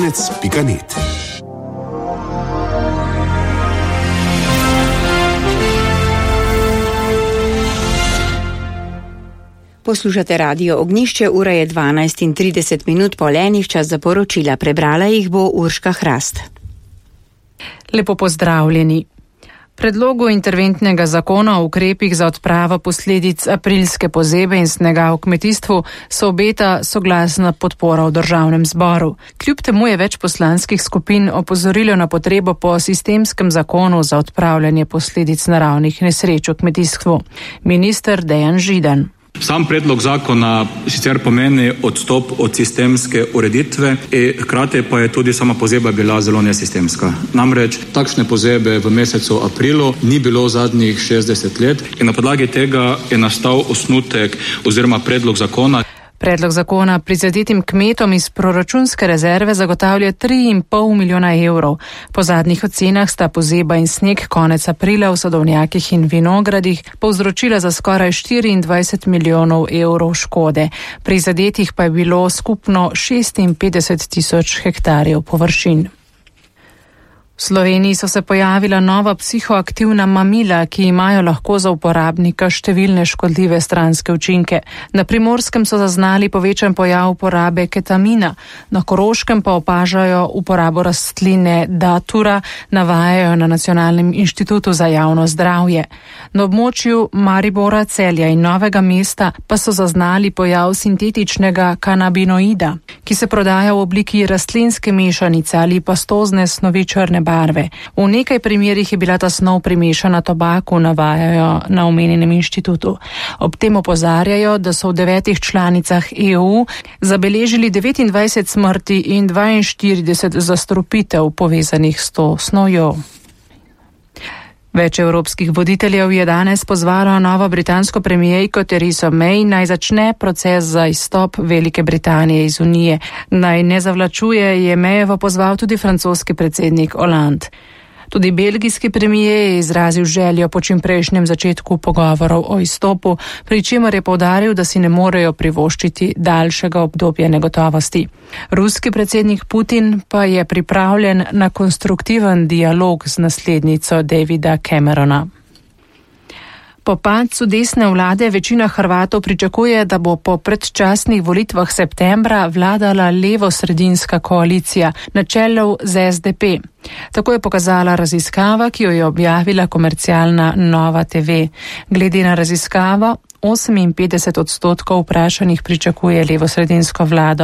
Pikanet. Poslušate Radio Ognjišče, ura je 12:30 po enih, čas za poročila. Prebrala jih bo Urška Hrast. Lepo pozdravljeni. Predlogu interventnega zakona o ukrepih za odpravo posledic aprilske pozebe in snega v kmetijstvu se obeta soglasna podpora v državnem zboru. Kljub temu je več poslanskih skupin opozorilo na potrebo po sistemskem zakonu za odpravljanje posledic naravnih nesreč v kmetijstvu. Minister Dejan Židan. Sam predlog zakona sicer pomeni odstop od sistemske ureditve, hkrati pa je tudi sama pozeba bila zelo nesistemska. Namreč takšne pozebe v mesecu aprilu ni bilo zadnjih 60 let in na podlagi tega je nastal osnutek oziroma predlog zakona. Predlog zakona prizadetim kmetom iz proračunske rezerve zagotavlja 3,5 milijona evrov. Po zadnjih ocenah sta pozeba in sneg konec aprila v sadovnjakih in vinogradih povzročila za skoraj 24 milijonov evrov škode. Prizadetih pa je bilo skupno 56 tisoč hektarjev površin. V Sloveniji so se pojavila nova psihoaktivna mamila, ki imajo lahko za uporabnika številne škodljive stranske učinke. Na Primorskem so zaznali povečan pojav uporabe ketamina, na Koroškem pa opažajo uporabo rastline datura, navajajo na Nacionalnem inštitutu za javno zdravje. Na območju Maribora, Celja in Novega mesta pa so zaznali pojav sintetičnega kanabinoida, ki se prodaja v obliki rastlinske mešanice ali pastozne snovi črne barve. V nekaj primerih je bila ta snov primešana tobaku, navajajo na omenjenem inštitutu. Ob tem opozarjajo, da so v 9 članicah EU zabeležili 29 smrti in 42 zastrupitev povezanih s to snovjo. Več evropskih voditeljev je danes pozvalo novo britansko premijerko Theresa May, naj začne proces za izstop Velike Britanije iz Unije. Naj ne zavlačuje, je Mayevo pozval tudi francoski predsednik Hollande. Tudi belgijski premijer je izrazil željo po čimprejšnjem začetku pogovorov o izstopu, pri čemer je poudaril, da si ne morejo privoščiti daljšega obdobja negotovosti. Ruski predsednik Putin pa je pripravljen na konstruktiven dialog z naslednico Davida Camerona. Po padcu desne vlade večina Hrvatov pričakuje, da bo po predčasnih volitvah septembra vladala levo-sredinska koalicija na čelu z SDP. Tako je pokazala raziskava, ki jo je objavila komercialna Nova TV. Glede na raziskavo, 58% vprašanih pričakuje levo-sredinsko vlado,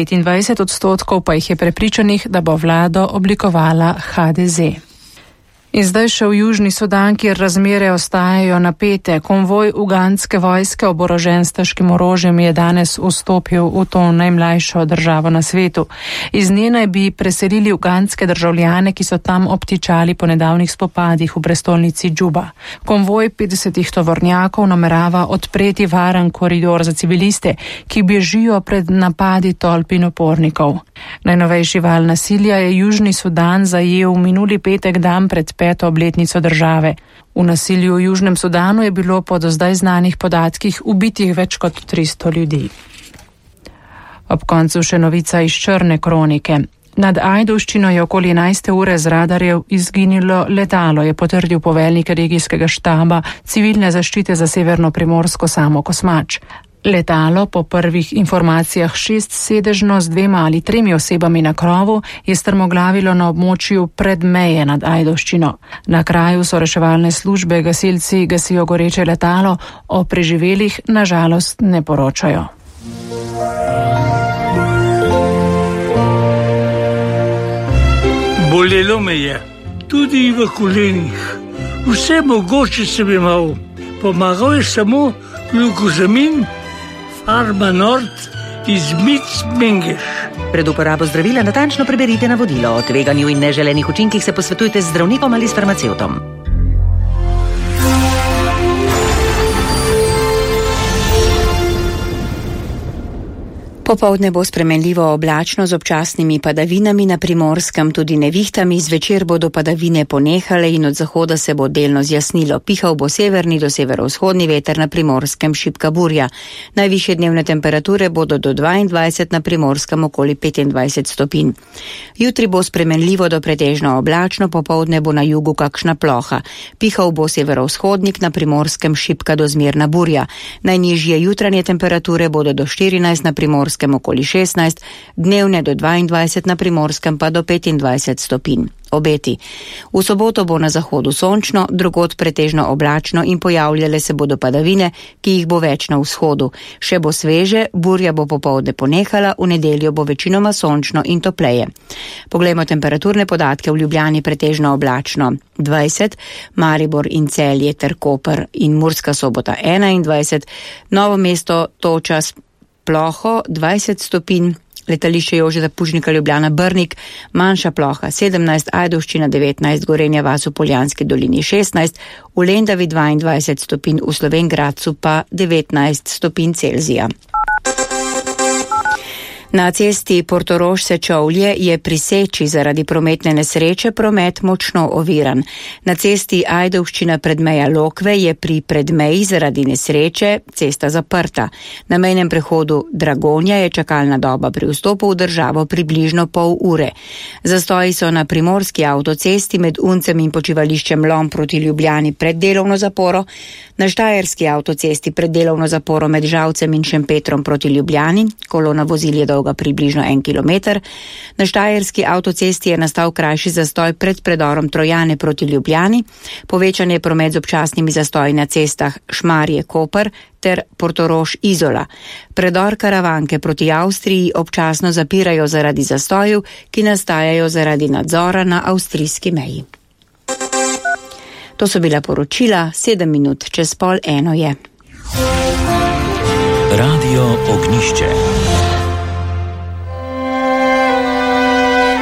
29% pa jih je prepričanih, da bo vlado oblikovala HDZ. In zdaj še v Južni Sudan, kjer razmere ostajajo napete. Konvoj ugandske vojske oborožen s težkim orožjem je danes vstopil v to najmlajšo državo na svetu. Iz nje naj bi preselili ugandske državljane, ki so tam obtičali po nedavnih spopadih v prestolnici Džuba. Konvoj 50 tovornjakov namerava odpreti varen koridor za civiliste, ki bežijo pred napadi tolp in upornikov. Najnovejši val nasilja je Južni Sudan zajel minuli petek dan pred 5. obletnico države. V nasilju v Južnem Sudanu je bilo po do zdaj znanih podatkih ubitih več kot 300 ljudi. Ob koncu še novica iz črne kronike. Nad Ajdovščino je okoli 11. ure z radarjev izginilo letalo, je potrdil poveljnik regijskega štaba civilne zaščite za severno Primorsko Samo Kosmač. Letalo, po prvih informacijah 6-sedežno z 2 ali 3 osebami na krovu, je strmoglavilo na območju pred meje nad Ajdovščino. Na kraju so reševalne službe, gasilci gasijo goreče letalo, o preživelih na žalost ne poročajo. Bolelo me je, tudi v kolenih. Vse mogoče sem imel. Pomagal je samo glukozamin, Farma Nord iz Mengeš. Pred uporabo zdravila natančno preberite navodilo. O tveganju in neželenih učinkih se posvetujte z zdravnikom ali s farmacevtom. Popoldne bo spremenljivo oblačno z občasnimi padavinami na Primorskem, tudi nevihtami. Zvečer bodo padavine ponehale in od zahoda se bo delno zjasnilo. Pihal bo severni do severovzhodni veter, na Primorskem šibka burja. Najvišje dnevne temperature bodo do 22, na Primorskem okoli 25 stopinj. Jutri bo spremenljivo do pretežno oblačno, popoldne bo na jugu kakšna ploha. Pihal bo severovzhodnik, na Primorskem šibka do zmerna burja. Najnižje jutranje temperature bodo do 14, na Primorskem okoli 16, dnevne do 22, na Primorskem pa do 25 stopinj. Obeti. V soboto bo na zahodu sončno, drugod pretežno oblačno in pojavljale se bodo padavine, ki jih bo več na vzhodu. Še bo sveže, burja bo popoldne ponehala, v nedeljo bo večinoma sončno in topleje. Poglejmo temperaturne podatke. V Ljubljani pretežno oblačno 20, Maribor in Celje ter Koper in Murska Sobota 21, Novo mesto toča ploho 20 stopinj, letališče Jožeta Pučnika Ljubljana Brnik manjša ploha 17, Ajdovščina 19, Gorenja vas v Poljanski dolini 16, v Lendavi 22 stopinj, v Slovenj Gradcu pa 19 stopinj Celzija. Na cesti Portorož-Sečovlje je pri Seči zaradi prometne nesreče promet močno oviran. Na cesti Ajdovščina Predmeja Lokve je pri Predmeji zaradi nesreče cesta zaprta. Na mejnem prehodu Dragonja je čakalna doba pri vstopu v državo približno pol ure. Zastoji so na primorski avtocesti med Uncem in počivališčem Lom proti Ljubljani pred delovno zaporo, na štajerski avtocesti pred delovno zaporo med Žalcem in Šempetrom proti Ljubljani, kolona vozil je dolga približno 1 kilometer. Na štajerski avtocesti je nastal krajši zastoj pred predorom Trojane proti Ljubljani, povečan je promet z občasnimi zastoji na cestah Šmarje-Koper ter Portorož-Izola. Predor Karavanke proti Avstriji občasno zapirajo zaradi zastojev, ki nastajajo zaradi nadzora na avstrijski meji. To so bila poročila, 7 minut čez 12:30 je. Radio Ognišče.